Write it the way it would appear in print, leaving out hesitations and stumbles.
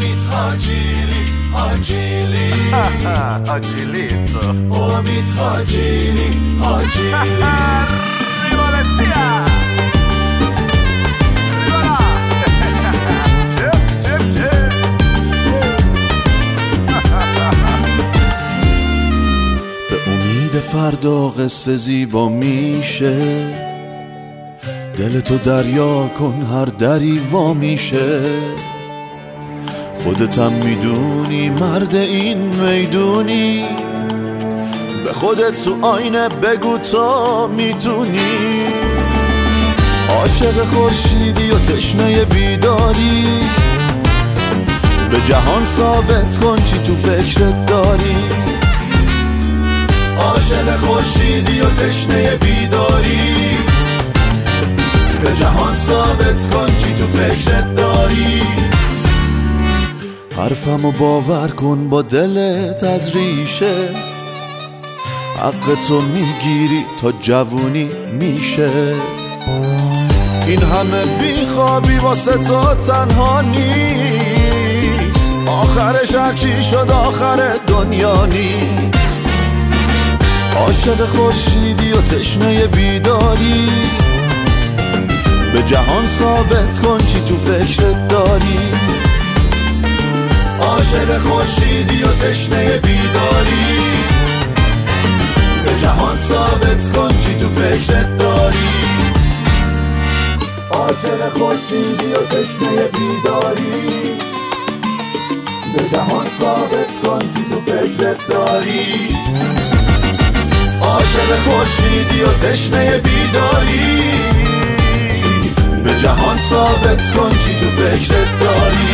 امید حاجیلی حاجیلی Agilito. امید حاجیلی حاجیلی Rivolesia. Rivola. Chip, chip, chip. به امید فردا قصه زیبا میشه، دلتو دریا کن هر دری وا میشه. خودتم میدونی مرد این میدونی، به خودت تو آینه بگو تا میتونی. عاشق خورشیدی و تشنه بیداری، به جهان ثابت کن چی تو فکرت داری. عاشق خورشیدی و تشنه بیداری، به جهان ثابت کن چی تو فکرت داری. حرفمو باور کن با دلت از ریشه، حقتو میگیری تا جوونی میشه. این همه بیخوابی واسه تو تنها نیست، آخرش هرچی شد آخر دنیا نیست. عاشق خورشیدی و تشنه بیداری، به جهان ثابت کن چی تو فکرت داری. عاشق خورشیدی و تشنه بیداری، به جهان ثابت کن چی تو فکرت داری. عاشق خورشیدی و تشنه بیداری، به جهان ثابت کن چی تو فکرت داری. عاشق خورشیدی و تشنه بیداری، به جهان ثابت کن چی تو فکرت داری.